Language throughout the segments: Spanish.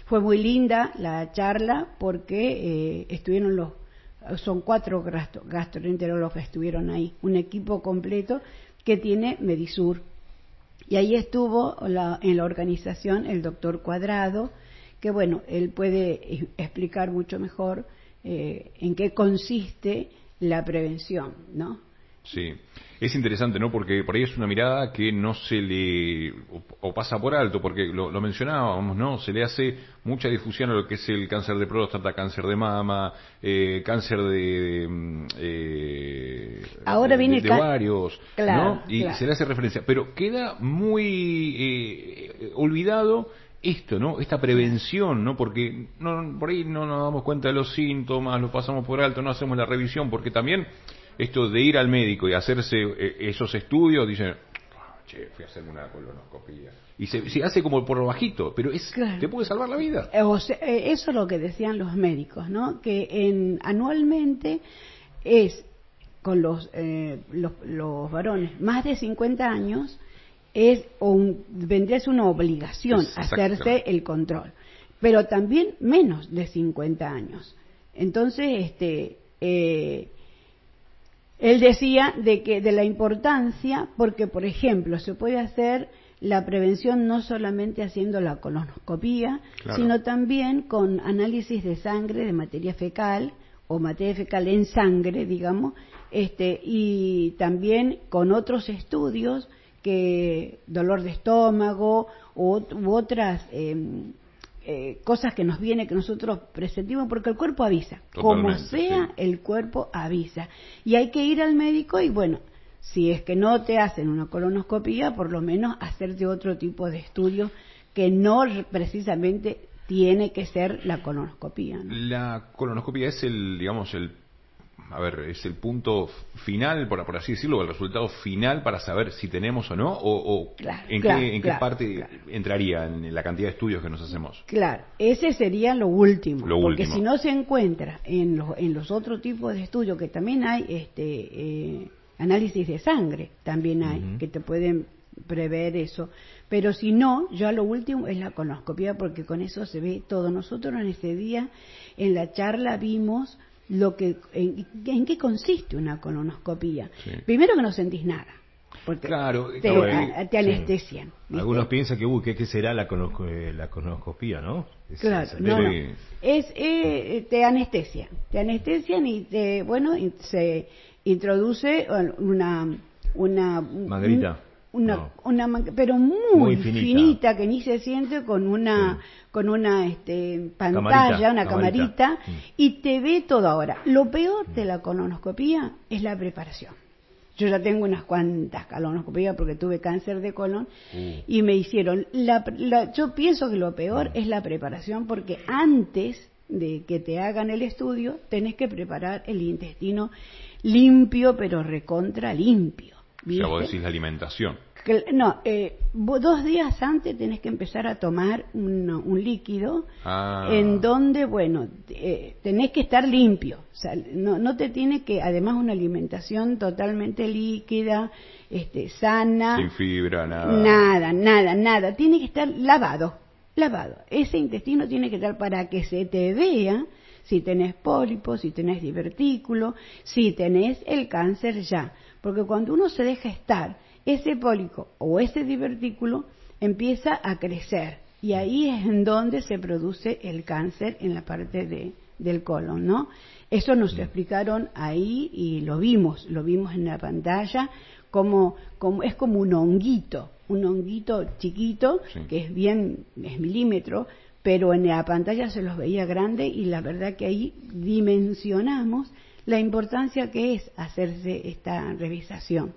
Fue muy linda la charla porque estuvieron son 4 gastroenterólogos que estuvieron ahí, un equipo completo que tiene Medisur. Y ahí estuvo en la organización el doctor Cuadrado, que bueno, él puede explicar mucho mejor en qué consiste la prevención, ¿no? Sí, es interesante, ¿no? Porque por ahí es una mirada que no se le, o pasa por alto, porque lo mencionábamos, ¿no? Se le hace mucha difusión a lo que es el cáncer de próstata, cáncer de mama, cáncer ahora viene de ovarios, claro, ¿no? Y claro. se le hace referencia, pero queda muy olvidado esto, ¿no? Esta prevención, ¿no? Porque por ahí no nos damos cuenta de los síntomas, lo pasamos por alto, no hacemos la revisión, porque también esto de ir al médico y hacerse esos estudios, dicen, che, fui a hacerme una colonoscopia. Y se hace como por lo bajito, pero claro. te puede salvar la vida. O sea, eso es lo que decían los médicos, ¿no? Que anualmente es con los varones más de 50 años vendría a ser una obligación hacerse el control, pero también menos de 50 años. Entonces, él decía de la importancia, porque por ejemplo se puede hacer la prevención no solamente haciendo la colonoscopía, claro, sino también con análisis de sangre, de materia fecal o materia fecal en sangre, digamos, y también con otros estudios que dolor de estómago u otras cosas que nos viene, que nosotros presentimos, porque el cuerpo avisa. Totalmente, como sea, sí, el cuerpo avisa. Y hay que ir al médico y bueno, si es que no te hacen una colonoscopía, por lo menos hacerte otro tipo de estudio que no precisamente tiene que ser la colonoscopía, ¿no? La colonoscopía es es el punto final, por así decirlo, el resultado final para saber si tenemos o no, claro, en qué parte entraría en la cantidad de estudios que nos hacemos. Claro, ese sería lo último, porque si no se encuentra en los otros tipos de estudios, que también hay análisis de sangre, también hay, que te pueden prever eso, pero si no, ya lo último es la colonoscopia, porque con eso se ve todo. Nosotros en ese día, en la charla, vimos en qué consiste una colonoscopía. Sí. Primero que no sentís nada, porque claro, te anestesian. Sí. Algunos piensan que ¿qué será la colonoscopía, ¿no? Claro, no. Te anestesian y se introduce una manguerita. Pero muy finita, que ni se siente, con una pantalla, una camarita, y te ve todo. Ahora, lo peor de la colonoscopía es la preparación. Yo ya tengo unas cuantas colonoscopías porque tuve cáncer de colon y me hicieron yo pienso que lo peor es la preparación, porque antes de que te hagan el estudio tenés que preparar el intestino limpio, pero recontra limpio, ¿viste? O sea, vos decís la alimentación. No, 2 días antes tenés que empezar a tomar un líquido en donde, tenés que estar limpio. O sea, no te tiene que, además, una alimentación totalmente líquida, sana. Sin fibra, nada. Nada. Tiene que estar lavado. Ese intestino tiene que estar para que se te vea si tenés pólipos, si tenés divertículo, si tenés el cáncer ya. Porque cuando uno se deja estar, ese pólipo o ese divertículo empieza a crecer y ahí es en donde se produce el cáncer en la parte del colon, ¿no? Eso nos lo explicaron ahí y lo vimos en la pantalla, como es como un honguito chiquito, sí, que es milímetro, pero en la pantalla se los veía grande y la verdad que ahí dimensionamos la importancia que es hacerse esta revisación.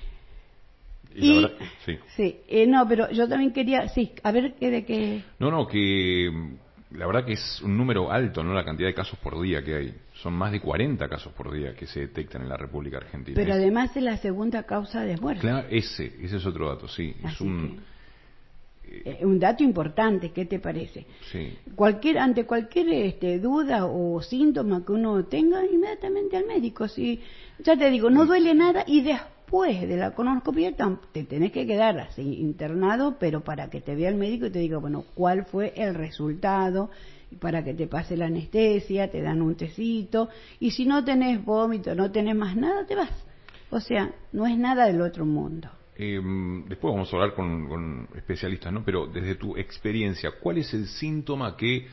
Pero yo también quería, a ver de qué. Que la verdad que es un número alto, ¿no? La cantidad de casos por día que hay. Son más de 40 casos por día que se detectan en la República Argentina. Pero además es la segunda causa de muerte. Claro, ese es otro dato, sí. Así un dato importante, ¿qué te parece? Sí. Ante cualquier duda o síntoma que uno tenga, inmediatamente al médico. Si, ya te digo, no duele nada y después después de la colonoscopia te tenés que quedar así internado, pero para que te vea el médico y te diga, bueno, cuál fue el resultado, y para que te pase la anestesia, te dan un tecito, y si no tenés vómito, no tenés más nada, te vas. O sea, no es nada del otro mundo. Después vamos a hablar con especialistas, ¿no? Pero desde tu experiencia, ¿cuál es el síntoma que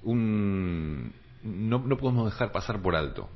no podemos dejar pasar por alto?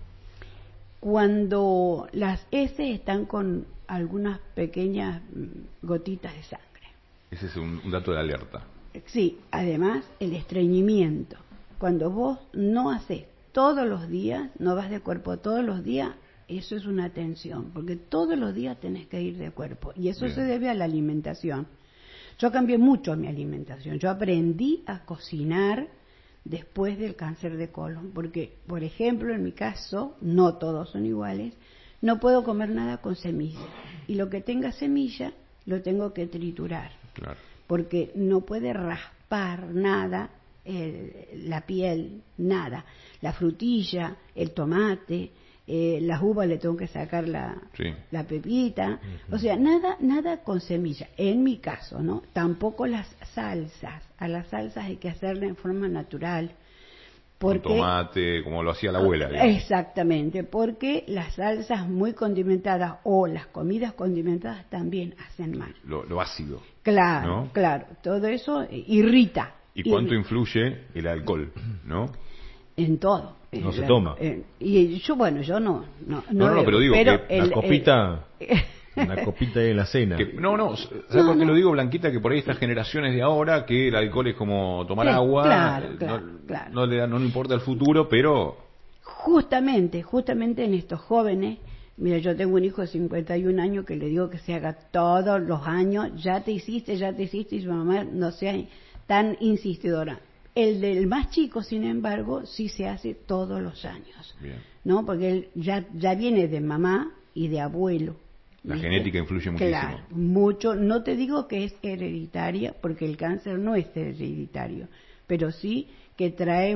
Cuando las heces están con algunas pequeñas gotitas de sangre. Ese es un dato de alerta. Sí, además el estreñimiento. Cuando vos no haces todos los días, no vas de cuerpo todos los días, eso es una tensión, porque todos los días tenés que ir de cuerpo. Y eso se debe a la alimentación. Yo cambié mucho mi alimentación. Yo aprendí a cocinar después del cáncer de colon, porque, por ejemplo, en mi caso, no todos son iguales, no puedo comer nada con semilla. Y lo que tenga semilla, lo tengo que triturar. Claro. Porque no puede raspar nada, la piel, nada. La frutilla, el tomate, las uvas le tengo que sacar la pepita. O sea, nada con semilla, en mi caso, ¿no? Tampoco las salsas. A las salsas hay que hacerla en forma natural. Porque, con tomate, como lo hacía la abuela. Digamos. Exactamente, porque las salsas muy condimentadas o las comidas condimentadas también hacen mal. Lo ácido. Claro, ¿no? Claro, todo eso irrita. ¿Y cuánto influye el alcohol, no? En todo. No se toma. Y yo, bueno, yo no, pero digo pero que la copita... Una copita en la cena. ¿Sabes por qué lo digo, Blanquita? Que por ahí estas generaciones de ahora, que el alcohol es como tomar agua, claro. No le importa el futuro, pero... Justamente en estos jóvenes, mira, yo tengo un hijo de 51 años que le digo que se haga todos los años, ya te hiciste, y su mamá no sea tan insistidora. El del más chico, sin embargo, sí se hace todos los años. Bien. ¿No? Porque él ya viene de mamá y de abuelo. La genética influye muchísimo. Claro, mucho. No te digo que es hereditaria, porque el cáncer no es hereditario, pero sí que trae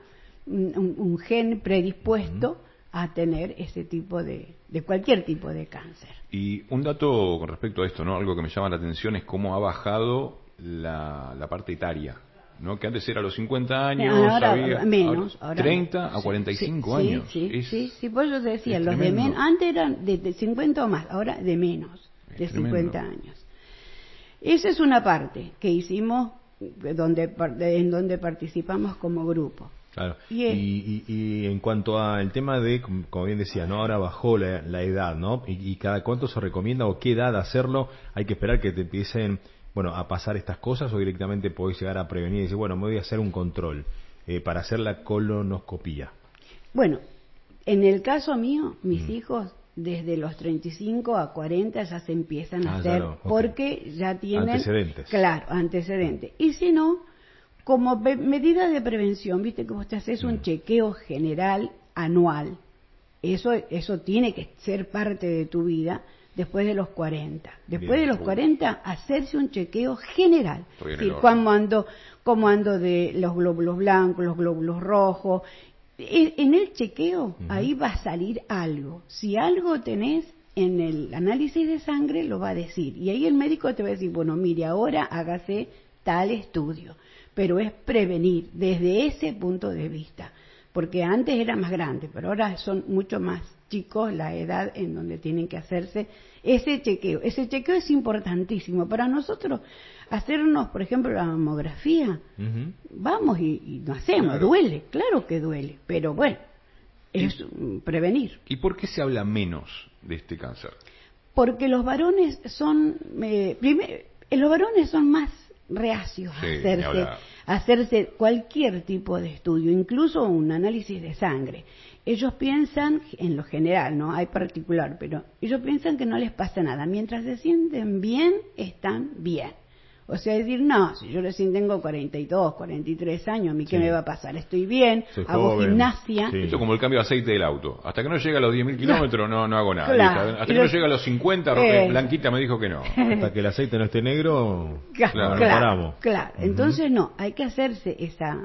un gen predispuesto a tener ese tipo de cualquier tipo de cáncer. Y un dato con respecto a esto, ¿no? Algo que me llama la atención es cómo ha bajado la parte etaria, ¿no? Que antes era a los 50 años, ahora había menos, 30 a 45 años. Sí, pues yo te decía, los tremendo. de menos, antes eran de 50 o más, ahora de menos, de tremendo. 50 años. Esa es una parte que hicimos en donde participamos como grupo. Claro. Y en cuanto al tema de, como bien decía, ¿no? Ahora bajó la edad, ¿no? Y cada cuánto se recomienda o qué edad hacerlo, hay que esperar que te empiecen, bueno, a pasar estas cosas, o directamente podés llegar a prevenir y decir, bueno, me voy a hacer un control para hacer la colonoscopía. Bueno, en el caso mío, mis hijos desde los 35 a 40 ya se empiezan a hacer, claro, porque ya tienen antecedentes. Claro, antecedentes. Y si no, como medida de prevención, viste que vos te haces un chequeo general anual. Eso tiene que ser parte de tu vida después de los 40. Después de los 40, hacerse un chequeo general. Es decir, cómo ando de los glóbulos blancos, los glóbulos rojos. En el chequeo, ahí va a salir algo. Si algo tenés en el análisis de sangre, lo va a decir. Y ahí el médico te va a decir, bueno, mire, ahora hágase tal estudio. Pero es prevenir desde ese punto de vista. Porque antes era más grande, pero ahora son mucho más chicos la edad en donde tienen que hacerse ese chequeo. Ese chequeo es importantísimo. Para nosotros, hacernos, por ejemplo, la mamografía, vamos y lo hacemos, claro. Duele, claro que duele, pero bueno, es prevenir. ¿Y por qué se habla menos de este cáncer? Porque los varones son, los varones son más reacios a hacerse cualquier tipo de estudio, incluso un análisis de sangre. Ellos piensan, en lo general, no hay particular, pero ellos piensan que no les pasa nada. Mientras se sienten bien, están bien. O sea, decir, no, si yo recién tengo 42, 43 años, ¿a mí qué me va a pasar? Estoy bien, hago gimnasia. Esto es como el cambio de aceite del auto. Hasta que no llega a los 10.000 kilómetros no hago nada. Claro. Hasta que no llega a los 50, Blanquita me dijo que no. Hasta que el aceite no esté negro, claro. Paramos. Claro, entonces no, hay que hacerse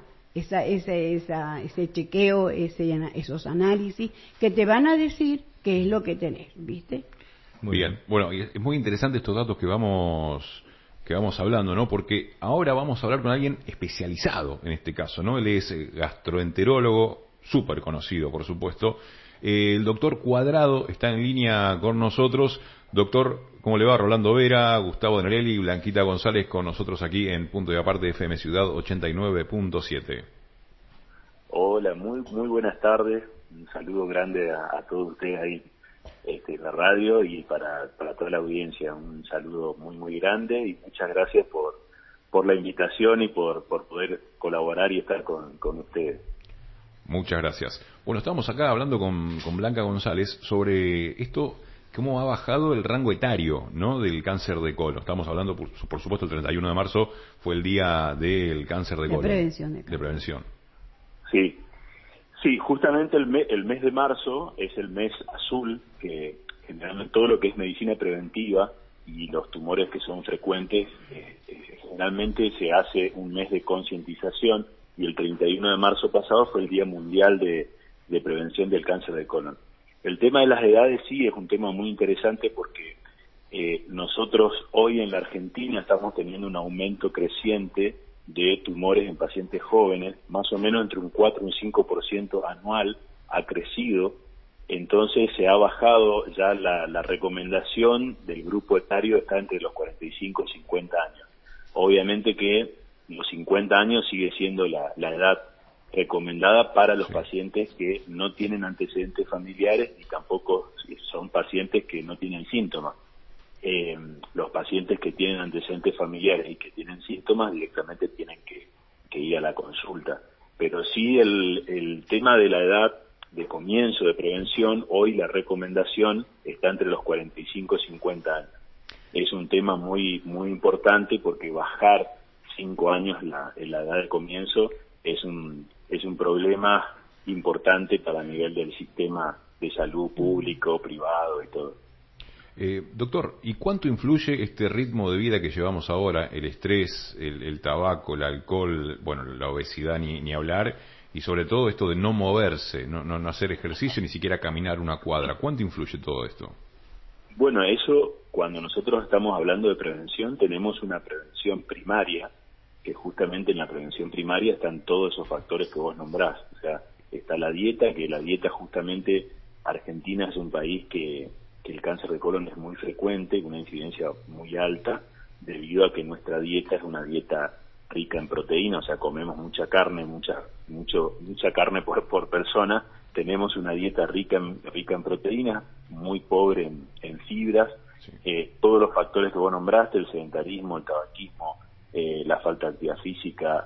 ese chequeo, esos análisis que te van a decir qué es lo que tenés, ¿viste? Muy Bien, bueno, y es muy interesante estos datos que vamos hablando, ¿no? Porque ahora vamos a hablar con alguien especializado en este caso, ¿no? Él es gastroenterólogo, súper conocido, por supuesto. El doctor Cuadrado está en línea con nosotros. Doctor, ¿cómo le va? Rolando Vera, Gustavo Nerelli y Blanquita González con nosotros aquí en Punto y Aparte de FM Ciudad 89.7. Hola, muy buenas tardes. Un saludo grande a todos ustedes ahí en la radio y para toda la audiencia. Un saludo muy grande y muchas gracias por la invitación y por poder colaborar y estar con ustedes. Muchas gracias. Bueno, estamos acá hablando con Blanca González sobre esto, cómo ha bajado el rango etario, ¿no?, del cáncer de colon. Estamos hablando, por supuesto, el 31 de marzo fue el día del cáncer de colon. De prevención. Sí, justamente el mes de marzo es el mes azul, que generalmente todo lo que es medicina preventiva y los tumores que son frecuentes, generalmente se hace un mes de concientización, y el 31 de marzo pasado fue el Día Mundial de Prevención del Cáncer de Colon. El tema de las edades sí es un tema muy interesante porque nosotros hoy en la Argentina estamos teniendo un aumento creciente de tumores en pacientes jóvenes, más o menos entre un 4 y un 5% anual ha crecido. Entonces se ha bajado ya la recomendación del grupo etario, está entre los 45 y 50 años. Obviamente que los 50 años sigue siendo la edad recomendada para los pacientes que no tienen antecedentes familiares y tampoco son pacientes que no tienen síntomas. Los pacientes que tienen antecedentes familiares y que tienen síntomas directamente tienen que ir a la consulta. Pero sí el tema de la edad de comienzo de prevención, hoy la recomendación está entre los 45 y 50 años. Es un tema muy importante porque bajar 5 años en la edad de comienzo es un problema importante para el nivel del sistema de salud público, privado y todo. Doctor, ¿y cuánto influye este ritmo de vida que llevamos ahora, el estrés, el tabaco, el alcohol, bueno, la obesidad ni hablar, y sobre todo esto de no moverse, no hacer ejercicio, ni siquiera caminar una cuadra? ¿Cuánto influye todo esto? Bueno, eso, cuando nosotros estamos hablando de prevención, tenemos una prevención primaria, que justamente en la prevención primaria están todos esos factores que vos nombrás. O sea, está la dieta, que la dieta justamente, Argentina es un país que el cáncer de colon es muy frecuente, una incidencia muy alta, debido a que nuestra dieta es una dieta rica en proteína, o sea, comemos mucha carne, mucha carne por persona. Tenemos una dieta rica en proteínas, muy pobre en fibras. Sí. Todos los factores que vos nombraste, el sedentarismo, el tabaquismo, la falta de actividad física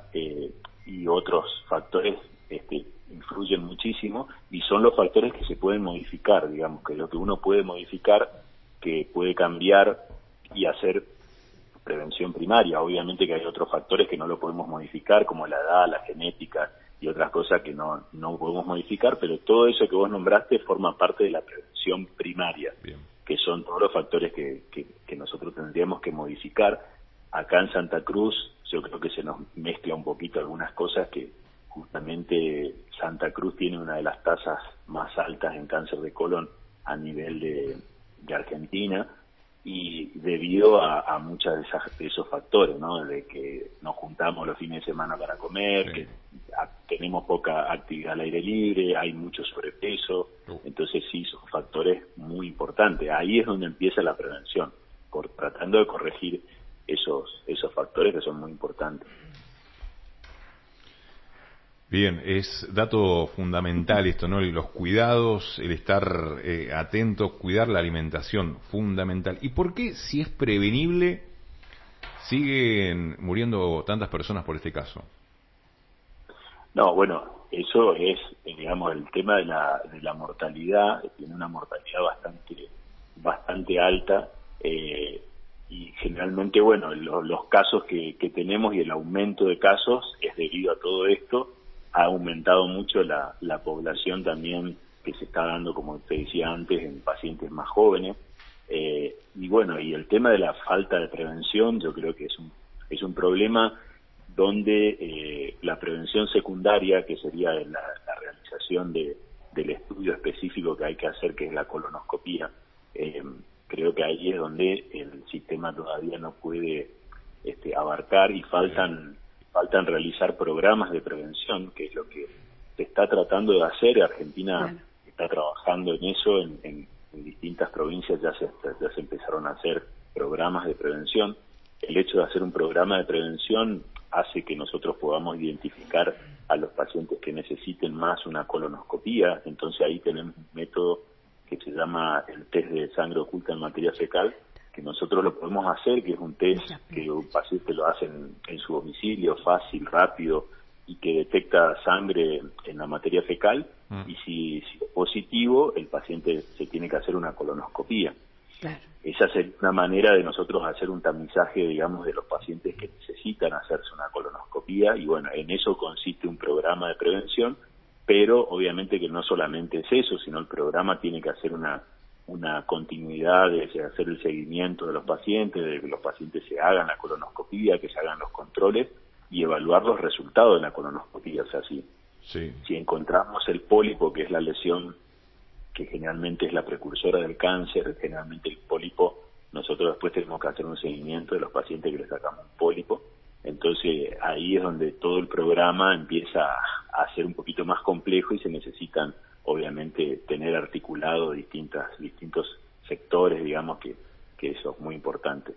y otros factores influyen muchísimo, y son los factores que se pueden modificar, digamos, que lo que uno puede modificar, que puede cambiar y hacer prevención primaria. Obviamente que hay otros factores que no lo podemos modificar, como la edad, la genética y otras cosas que no podemos modificar, pero todo eso que vos nombraste forma parte de la prevención primaria. Bien. Que son todos los factores que nosotros tendríamos que modificar. Acá en Santa Cruz yo creo que se nos mezcla un poquito algunas cosas, que justamente Santa Cruz tiene una de las tasas más altas en cáncer de colon a nivel de Argentina, y debido a muchos de esos factores, ¿no? De que nos juntamos los fines de semana para comer, sí, que tenemos poca actividad al aire libre, hay mucho sobrepeso, entonces sí, son factores muy importantes. Ahí es donde empieza la prevención, tratando de corregir esos factores que son muy importantes. Bien, es dato fundamental esto, ¿no? Los cuidados, el estar atentos, cuidar la alimentación, fundamental. ¿Y por qué, si es prevenible, siguen muriendo tantas personas por este caso? No, bueno, eso es, digamos, el tema de la mortalidad. Tiene una mortalidad bastante alta, y generalmente, bueno, los casos que tenemos y el aumento de casos es debido a todo esto. Ha aumentado mucho la población también que se está dando, como te decía antes, en pacientes más jóvenes. Y bueno, y el tema de la falta de prevención, yo creo que es un problema donde la prevención secundaria, que sería la realización del estudio específico que hay que hacer, que es la colonoscopía, creo que ahí es donde el sistema todavía no puede abarcar, y faltan realizar programas de prevención, que es lo que se está tratando de hacer. Argentina Claro. está trabajando en eso, en distintas provincias ya se empezaron a hacer programas de prevención. El hecho de hacer un programa de prevención hace que nosotros podamos identificar a los pacientes que necesiten más una colonoscopía. Entonces ahí tenemos un método que se llama el test de sangre oculta en materia fecal, que nosotros lo podemos hacer, que es un test que un paciente lo hace en su domicilio, fácil, rápido, y que detecta sangre en la materia fecal, y si es positivo, el paciente se tiene que hacer una colonoscopía. Claro. Esa es una manera de nosotros hacer un tamizaje, digamos, de los pacientes que necesitan hacerse una colonoscopía, y bueno, en eso consiste un programa de prevención, pero obviamente que no solamente es eso, sino el programa tiene que hacer una continuidad de hacer el seguimiento de los pacientes, de que los pacientes se hagan la colonoscopía, que se hagan los controles y evaluar los resultados de la colonoscopía. O sea, si encontramos el pólipo, que es la lesión que generalmente es la precursora del cáncer, generalmente el pólipo, nosotros después tenemos que hacer un seguimiento de los pacientes que les sacamos un pólipo. Entonces ahí es donde todo el programa empieza a ser un poquito más complejo, y se necesitan obviamente tener articulado distintos sectores, digamos, que eso es muy importante.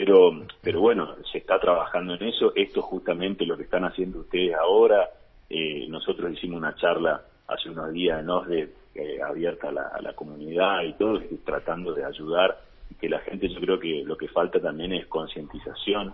Pero bueno, se está trabajando en eso. Esto es justamente lo que están haciendo ustedes ahora. Nosotros hicimos una charla hace unos días en OSDE, abierta a la comunidad y todo, tratando de ayudar, y que la gente, yo creo que lo que falta también es concientización.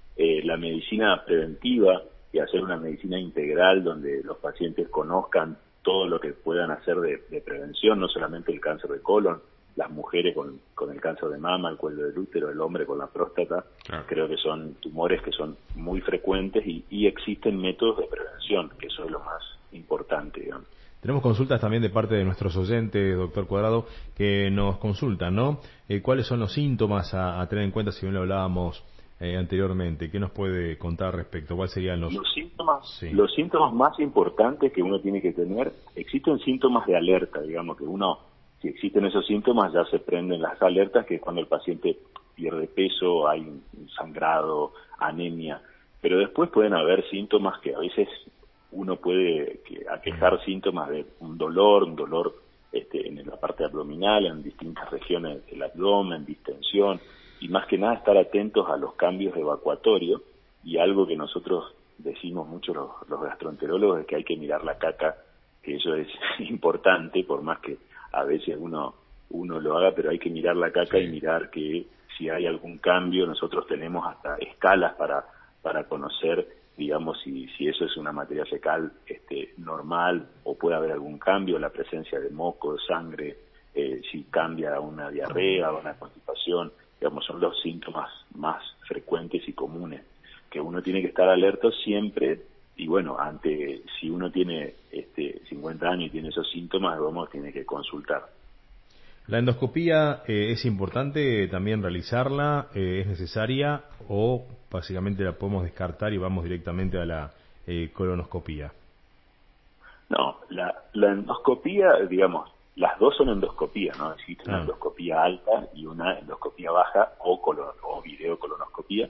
La medicina preventiva, y hacer una medicina integral donde los pacientes conozcan todo lo que puedan hacer de prevención, no solamente el cáncer de colon, las mujeres con el cáncer de mama, el cuello del útero, el hombre con la próstata. Claro. Creo que son tumores que son muy frecuentes, y existen métodos de prevención, que eso es lo más importante, digamos. Tenemos consultas también de parte de nuestros oyentes, doctor Cuadrado, que nos consultan, ¿no? ¿Cuáles son los síntomas a tener en cuenta, si bien lo hablábamos anteriormente? ¿Qué nos puede contar respecto? ¿Cuáles serían los síntomas? Sí. Los síntomas más importantes que uno tiene que tener, existen síntomas de alerta, digamos, que si existen esos síntomas, ya se prenden las alertas, que es cuando el paciente pierde peso, hay un sangrado, anemia, pero después pueden haber síntomas que a veces uno puede aquejar síntomas de un dolor en la parte abdominal, en distintas regiones del abdomen, distensión, y más que nada estar atentos a los cambios evacuatorios. Y algo que nosotros decimos mucho los gastroenterólogos es que hay que mirar la caca, que eso es importante, por más que a veces uno lo haga, pero hay que mirar la caca y mirar que si hay algún cambio. Nosotros tenemos hasta escalas para conocer, digamos, si eso es una materia fecal normal, o puede haber algún cambio, la presencia de moco, de sangre, si cambia a una diarrea o una constipación. Digamos, son los síntomas más frecuentes y comunes, que uno tiene que estar alerta siempre. Y bueno, si uno tiene 50 años y tiene esos síntomas, tiene que consultar. ¿La endoscopía es importante también realizarla? ¿Es necesaria, o básicamente la podemos descartar y vamos directamente a la colonoscopía? No, la endoscopía, digamos, las dos son endoscopía, ¿no? Existe una endoscopía alta y una endoscopía baja, o videocolonoscopía.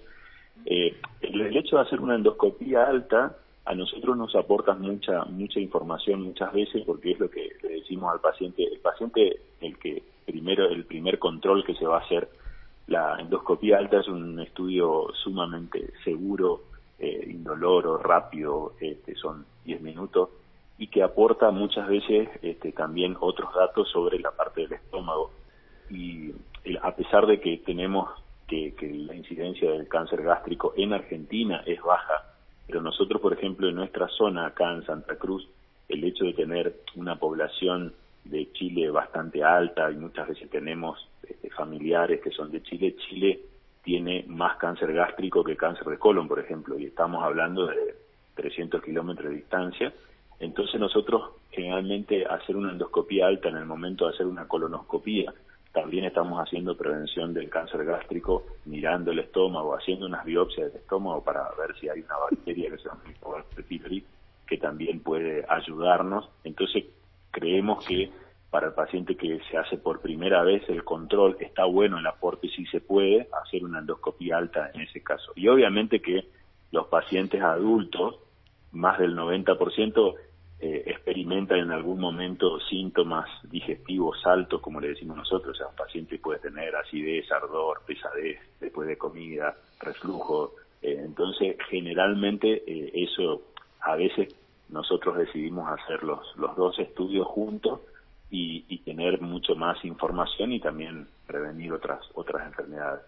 El hecho de hacer una endoscopía alta a nosotros nos aporta mucha información muchas veces, porque es lo que le decimos al paciente. El paciente, el primer control que se va a hacer, la endoscopía alta es un estudio sumamente seguro, indoloro, rápido, son 10 minutos, y que aporta muchas veces también otros datos sobre la parte del estómago. Y a pesar de que tenemos que la incidencia del cáncer gástrico en Argentina es baja, pero nosotros, por ejemplo, en nuestra zona, acá en Santa Cruz, el hecho de tener una población de Chile bastante alta, y muchas veces tenemos familiares que son de Chile, Chile tiene más cáncer gástrico que cáncer de colon, por ejemplo, y estamos hablando de 300 kilómetros de distancia. Entonces nosotros generalmente hacer una endoscopía alta en el momento de hacer una colonoscopía, también estamos haciendo prevención del cáncer gástrico, mirando el estómago, haciendo unas biopsias del estómago para ver si hay una bacteria que se llama Helicobacter pylori, que también puede ayudarnos. Entonces creemos que para el paciente que se hace por primera vez el control, está bueno el aporte si se puede hacer una endoscopía alta en ese caso. Y obviamente que los pacientes adultos, más del 90%, experimentan en algún momento síntomas digestivos altos, como le decimos nosotros. O sea, un paciente puede tener acidez, ardor, pesadez después de comida, reflujo. Entonces, generalmente eso, a veces nosotros decidimos hacer los dos estudios juntos y tener mucho más información y también prevenir otras enfermedades.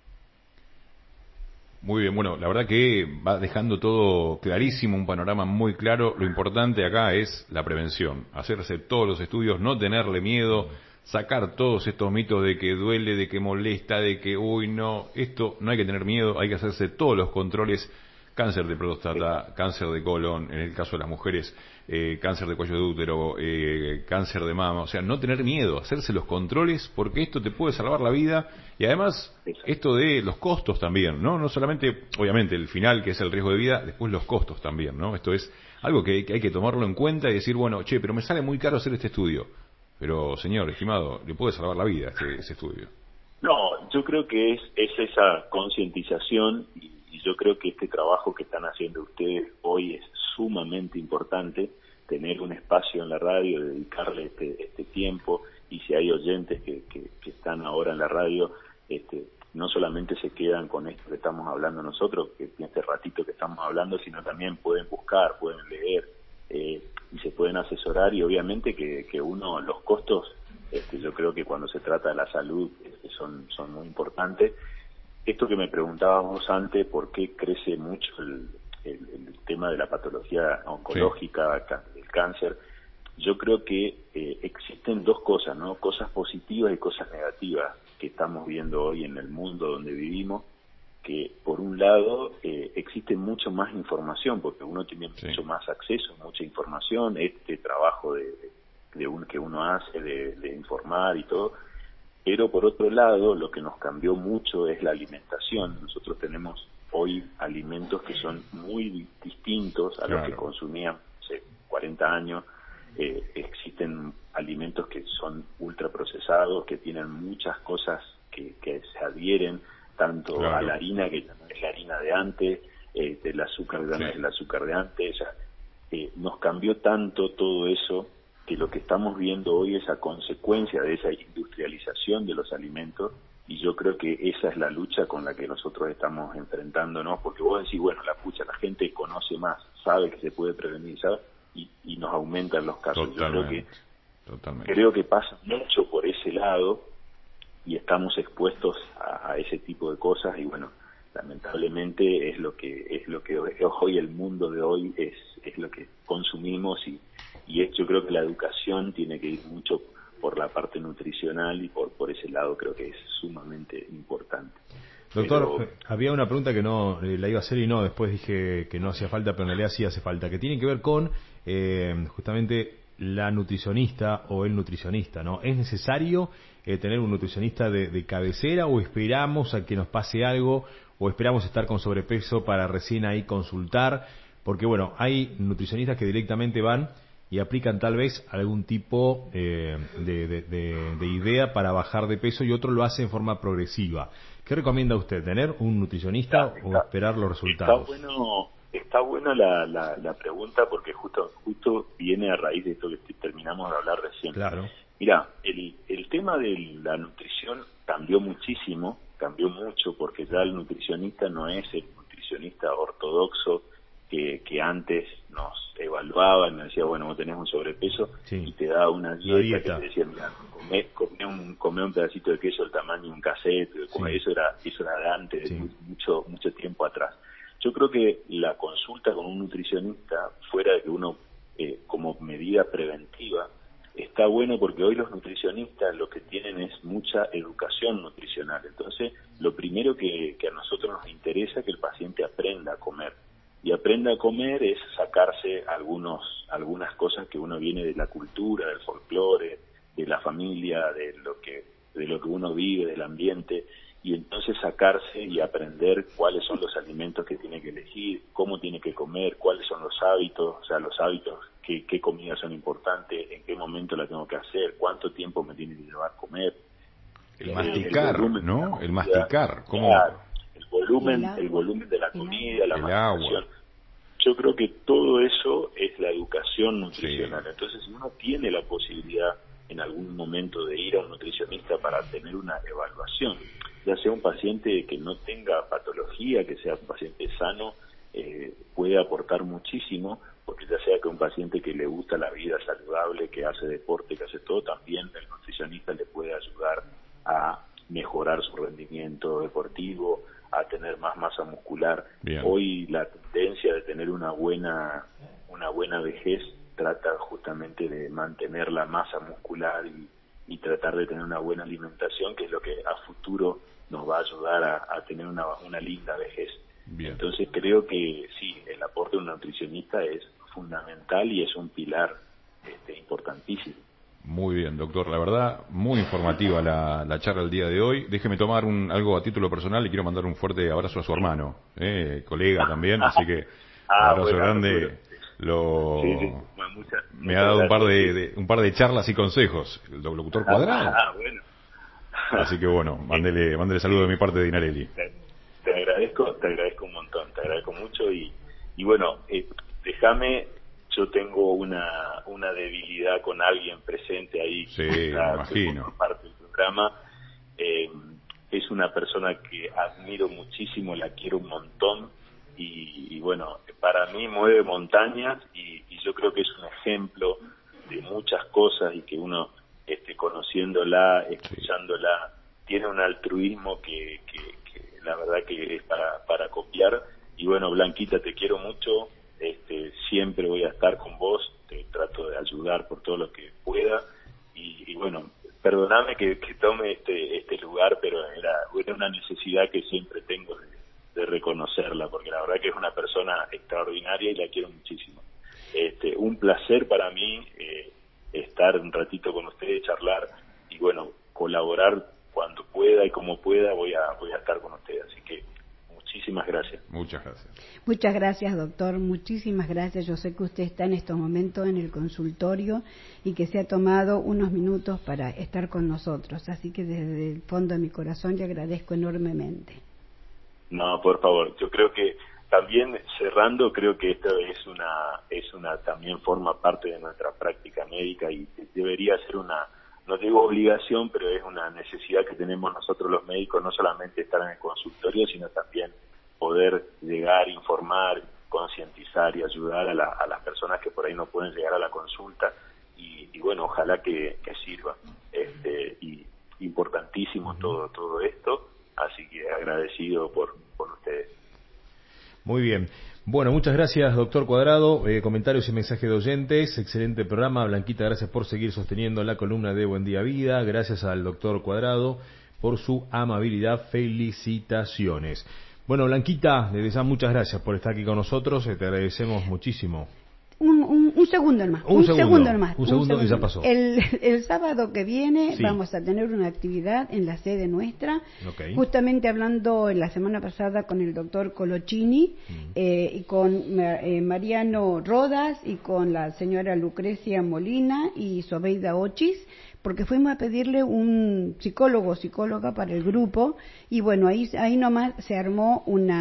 Muy bien, bueno, la verdad que va dejando todo clarísimo, un panorama muy claro. Lo importante acá es la prevención, hacerse todos los estudios, no tenerle miedo, sacar todos estos mitos de que duele, de que molesta, de que, uy, no, esto no hay que tener miedo, hay que hacerse todos los controles. Cáncer de próstata, cáncer de colon, en el caso de las mujeres, cáncer de cuello de útero, cáncer de mama. O sea, no tener miedo, hacerse los controles, porque esto te puede salvar la vida. Y además, esto de los costos también, ¿no? No solamente, obviamente, el final, que es el riesgo de vida, después los costos también, ¿no? Esto es algo que hay que tomarlo en cuenta y decir, bueno, che, pero me sale muy caro hacer este estudio. Pero, señor, estimado, le puede salvar la vida ese estudio. No, yo creo que es esa concientización y yo creo que este trabajo que están haciendo ustedes hoy es sumamente importante, tener un espacio en la radio, dedicarle este tiempo, y si hay oyentes que están ahora en la radio, no solamente se quedan con esto que estamos hablando nosotros, que este ratito que estamos hablando, sino también pueden buscar, pueden leer y se pueden asesorar, y obviamente que uno, los costos, yo creo que cuando se trata de la salud son muy importantes. Esto que me preguntabas vos antes, ¿por qué crece mucho el tema de la patología oncológica, sí, del cáncer? Yo creo que existen dos cosas, ¿no? Cosas positivas y cosas negativas que estamos viendo hoy en el mundo donde vivimos, que por un lado existe mucho más información, porque uno tiene mucho más acceso, mucha información, este trabajo que uno hace de informar y todo. Pero por otro lado, lo que nos cambió mucho es la alimentación. Nosotros tenemos hoy alimentos que son muy distintos a los que consumían hace 40 años. Existen alimentos que son ultraprocesados, que tienen muchas cosas que se adhieren tanto a la harina, que no es la harina de antes, del azúcar ya no es el azúcar de antes. Nos cambió tanto todo eso, que lo que estamos viendo hoy es a consecuencia de esa industrialización de los alimentos, y yo creo que esa es la lucha con la que nosotros estamos enfrentándonos, porque vos decís, bueno, la gente conoce más, sabe que se puede prevenir, ¿sabe? Y nos aumentan los casos. Totalmente. Creo que pasa mucho por ese lado, y estamos expuestos a ese tipo de cosas, y bueno, lamentablemente es lo que hoy el mundo de hoy es lo que consumimos, y yo creo que la educación tiene que ir mucho por la parte nutricional, y por ese lado creo que es sumamente importante. Doctor, había una pregunta que no la iba a hacer y no, después dije que no hacía falta, pero en realidad sí hace falta, que tiene que ver con justamente la nutricionista o el nutricionista, ¿no? ¿Es necesario tener un nutricionista de cabecera, o esperamos a que nos pase algo, o esperamos estar con sobrepeso para recién ahí consultar? Porque bueno, hay nutricionistas que directamente van y aplican tal vez algún tipo de idea para bajar de peso, y otro lo hace en forma progresiva. ¿Qué recomienda usted? ¿Tener un nutricionista o esperar los resultados? Está buena la pregunta, porque justo viene a raíz de esto que terminamos de hablar recién. Claro. Mira, el tema de la nutrición cambió mucho, porque ya el nutricionista no es el nutricionista ortodoxo que antes nos evaluaba y nos decía, bueno, vos tenés un sobrepeso, y te da una dieta que te decía, mira, comé un pedacito de queso del tamaño de un cassette, eso era de antes, de mucho tiempo atrás. Yo creo que la consulta con un nutricionista, fuera de que uno, como medida preventiva, está bueno, porque hoy los nutricionistas lo que tienen es mucha educación nutricional. Entonces, lo primero que a nosotros nos interesa es que el paciente aprenda a comer. Y aprenda a comer es sacarse algunas cosas que uno viene de la cultura, del folclore, de la familia, de lo que uno vive, del ambiente. y entonces sacarse y aprender cuáles son los alimentos que tiene que elegir, cómo tiene que comer, cuáles son los hábitos, o sea, los hábitos, qué comidas son importantes, en qué momento la tengo que hacer, cuánto tiempo me tiene que llevar a comer. El masticar, ¿no? El masticar, ¿cómo? Claro, el volumen de la comida, la masticación. Yo creo que todo eso es la educación nutricional. Sí. Entonces, si uno tiene la posibilidad en algún momento de ir a un nutricionista para tener una evaluación, ya sea un paciente que no tenga patología, que sea un paciente sano, puede aportar muchísimo, porque ya sea que un paciente que le gusta la vida saludable, que hace deporte, que hace todo, también el nutricionista le puede ayudar a mejorar su rendimiento deportivo, a tener más masa muscular. Bien. Hoy la tendencia de tener una buena vejez trata justamente de mantener la masa muscular y tratar de tener una buena alimentación, que es lo que a futuro nos va a ayudar a tener una linda vejez. Bien. Entonces creo que sí, el aporte de un nutricionista es fundamental y es un pilar importantísimo. Muy bien, doctor. La verdad, muy informativa la charla del día de hoy. Déjeme tomar algo a título personal y quiero mandar un fuerte abrazo a su hermano, colega también, así que abrazo grande. Me ha dado un par de charlas y consejos el locutor Cuadrado. Bueno. Así que bueno, mándele saludo de mi parte de Dinarelli. Te agradezco un montón, te agradezco mucho y bueno, déjame. Yo tengo una debilidad con alguien presente ahí. Sí, me imagino. Parte del programa. Es una persona que admiro muchísimo, la quiero un montón y bueno, para mí mueve montañas y yo creo que es un ejemplo de muchas cosas y que uno conociéndola, escuchándola, tiene un altruismo que la verdad que es para copiar. Y bueno, Blanquita, te quiero mucho. Siempre voy a estar con vos, te trato de ayudar por todo lo que pueda y bueno, perdóname que tome este lugar, pero era una necesidad que siempre tengo de reconocerla, porque la verdad que es una persona extraordinaria y la quiero muchísimo. Un placer para mí estar un ratito con ustedes, charlar y bueno, colaborar cuando pueda y como pueda voy a estar con ustedes, así que muchísimas gracias. Muchas gracias. Muchas gracias, doctor. Muchísimas gracias. Yo sé que usted está en estos momentos en el consultorio y que se ha tomado unos minutos para estar con nosotros. Así que desde el fondo de mi corazón le agradezco enormemente. No, por favor. Yo creo que también cerrando, creo que esto es una también forma parte de nuestra práctica médica y debería ser no digo obligación, pero es una necesidad que tenemos nosotros los médicos, no solamente estar en el consultorio, sino también poder llegar, informar, concientizar y ayudar a las personas que por ahí no pueden llegar a la consulta y bueno, ojalá que sirva. Y importantísimo todo esto, así que agradecido por ustedes. Muy bien. Bueno, muchas gracias, doctor Cuadrado. Comentarios y mensajes de oyentes. Excelente programa. Blanquita, gracias por seguir sosteniendo la columna de Buen Día Vida. Gracias al doctor Cuadrado por su amabilidad. Felicitaciones. Bueno, Blanquita, desde ya muchas gracias por estar aquí con nosotros. Te agradecemos muchísimo. Un segundo nomás. Un segundo nomás. Un segundo y ya pasó. El sábado que viene sí. Vamos a tener una actividad en la sede nuestra. Okay. Justamente hablando la semana pasada con el doctor Colochini y con Mariano Rodas y con la señora Lucrecia Molina y Sobeida Ochis, porque fuimos a pedirle un psicóloga para el grupo y bueno, ahí nomás se armó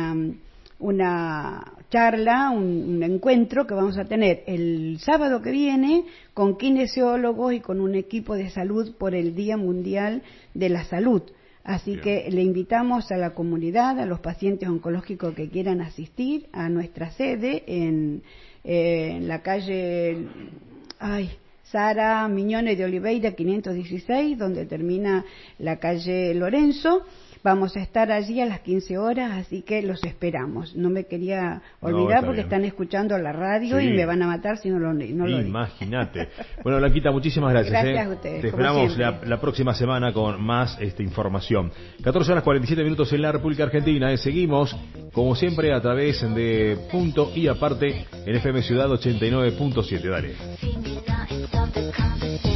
una charla, un encuentro que vamos a tener el sábado que viene con kinesiólogos y con un equipo de salud por el Día Mundial de la Salud. Así Bien. Que le invitamos a la comunidad, a los pacientes oncológicos que quieran asistir a nuestra sede en la calle Sara Miñones de Oliveira 516, donde termina la calle Lorenzo. Vamos a estar allí a las 15 horas, así que los esperamos. No me quería olvidar porque están escuchando la radio y me van a matar si no lo digo. Imagínate. Bueno, Blanquita, muchísimas gracias. Gracias a ustedes. Te esperamos la próxima semana con más información. 14 horas 47 minutos en la República Argentina. Seguimos, como siempre, a través de Punto y Aparte en FM Ciudad 89.7. Dale.